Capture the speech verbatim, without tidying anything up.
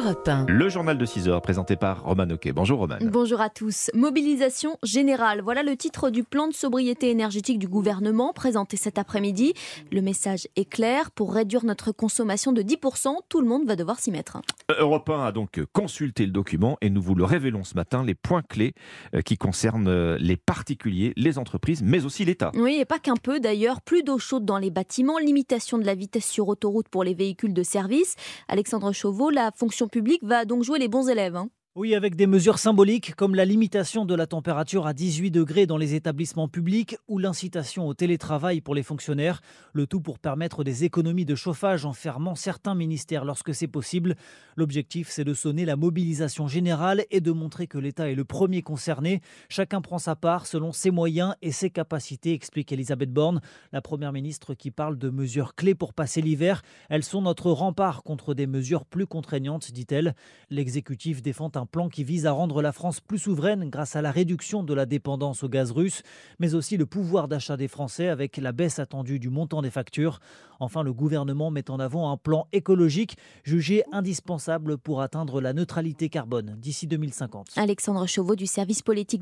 Europe un. Le journal de six heures présenté par Roman Oquet. Bonjour Roman. Bonjour à tous. Mobilisation générale. Voilà le titre du plan de sobriété énergétique du gouvernement présenté cet après-midi. Le message est clair. Pour réduire notre consommation de dix pour cent, tout le monde va devoir s'y mettre. Europe un a donc consulté le document et nous vous le révélons ce matin, les points clés qui concernent les particuliers, les entreprises, mais aussi l'État. Oui, et pas qu'un peu d'ailleurs. Plus d'eau chaude dans les bâtiments, limitation de la vitesse sur autoroute pour les véhicules de service. Alexandre Chauveau, la fonction publique va donc jouer les bons élèves. Hein. Oui, avec des mesures symboliques comme la limitation de la température à dix-huit degrés dans les établissements publics ou l'incitation au télétravail pour les fonctionnaires. Le tout pour permettre des économies de chauffage en fermant certains ministères lorsque c'est possible. L'objectif, c'est de sonner la mobilisation générale et de montrer que l'État est le premier concerné. Chacun prend sa part selon ses moyens et ses capacités, explique Elisabeth Borne, la première ministre qui parle de mesures clés pour passer l'hiver. Elles sont notre rempart contre des mesures plus contraignantes, dit-elle. L'exécutif défend un plan qui vise à rendre la France plus souveraine grâce à la réduction de la dépendance au gaz russe, mais aussi le pouvoir d'achat des Français avec la baisse attendue du montant des factures. Enfin, le gouvernement met en avant un plan écologique jugé indispensable pour atteindre la neutralité carbone d'ici deux mille cinquante. Alexandre Chauveau du service politique